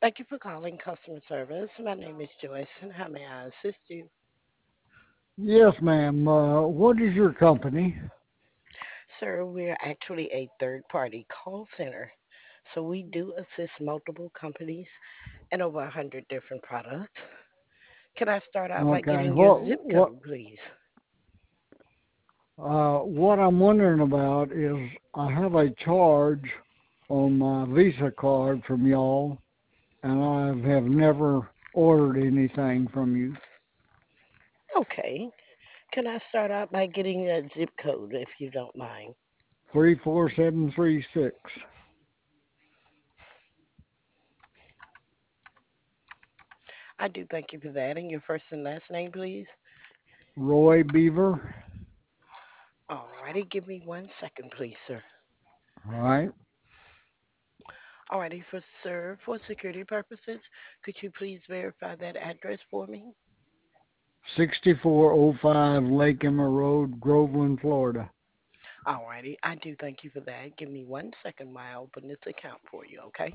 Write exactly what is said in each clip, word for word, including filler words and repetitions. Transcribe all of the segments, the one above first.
Thank you for calling customer service. My name is Joyce, and how may I assist you? Yes, ma'am. Uh, what is your company? Sir, we're actually a third party call center. So we do assist multiple companies and over a hundred different products. Can I start out by Okay. getting your What zip what code, please? uh what I'm wondering about is I have a charge on my Visa card from y'all, and I have never ordered anything from you. Okay. Can I start out by getting that zip code, if you don't mind? Three four seven three six. I do thank you for that. And your first and last name, please? Roy Beaver. Alrighty, give me one second, please, sir. All right. Alrighty, for sir, for security purposes, could you please verify that address for me? Sixty four oh five Lake Emma Road, Groveland, Florida. Alrighty, I do thank you for that. Give me one second while I open this account for you, okay?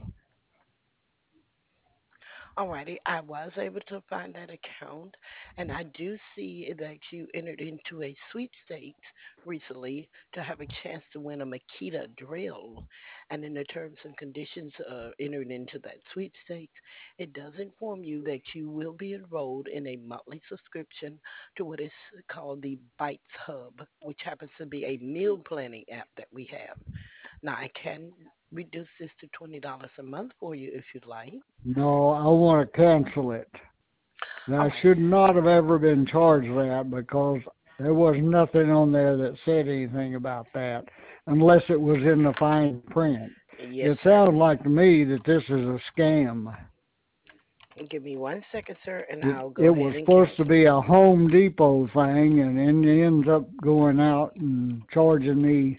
Alrighty, I was able to find that account, and I do see that you entered into a sweepstakes recently to have a chance to win a Makita drill. And in the terms and conditions uh, entered into that sweepstakes, it does inform you that you will be enrolled in a monthly subscription to what is called the Bites Hub, which happens to be a meal planning app that we have. Now, I can reduce this to twenty dollars a month for you if you'd like. No, I want to cancel it. All I right. should not have ever been charged that because there was nothing on there that said anything about that unless it was in the fine print. Yes, It sir. sounds like to me that this is a scam. Give me one second, sir, and It I'll go it ahead was and supposed to cancel be it. a Home Depot thing, and then it ends up going out and charging me.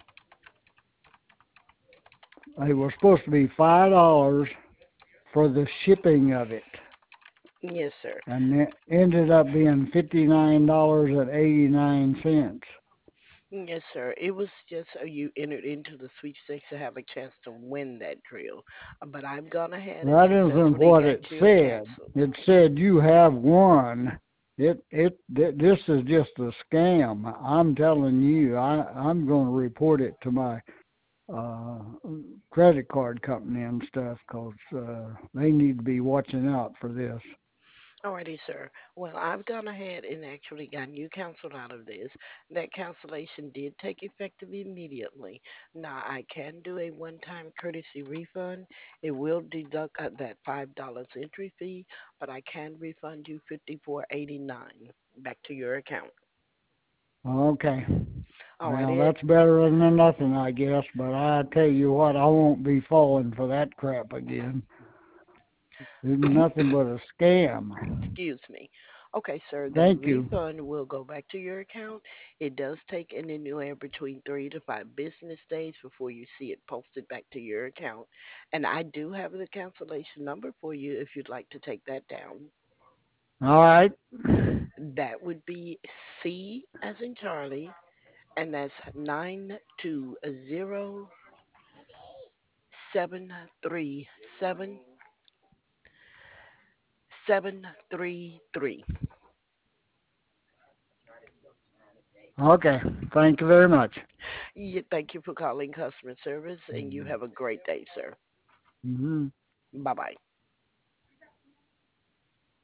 It was supposed to be five dollars for the shipping of it, Yes, sir. and it ended up being fifty nine dollars and eighty nine cents. Yes, sir. It was just uh, you entered into the sweepstakes to have a chance to win that drill. Uh, But I've gone ahead and That isn't successfully what got it you said. canceled. It said you have won. It it th- this is just a scam. I'm telling you. I I'm going to report it to my uh credit card company and stuff because uh, they need to be watching out for this. Alrighty, sir. Well, I've gone ahead and actually gotten you canceled out of this. That cancellation did take effective immediately. Now, I can do a one-time courtesy refund. It will deduct uh, that five dollars entry fee, but I can refund you fifty-four eighty-nine back to your account. Okay. Well, Alrighty. that's better than nothing, I guess. But I tell you what, I won't be falling for that crap again. It's nothing but a scam. Excuse me. Okay, sir, the Thank you. refund will go back to your account. It does take an anywhere between three to five business days before you see it posted back to your account. And I do have the cancellation number for you if you'd like to take that down. All right. That would be C as in Charlie, and that's nine two zero seven three seven seven three three. Okay. Thank you very much. Yeah, thank you for calling customer service, and you have a great day, sir. Hmm. Bye bye.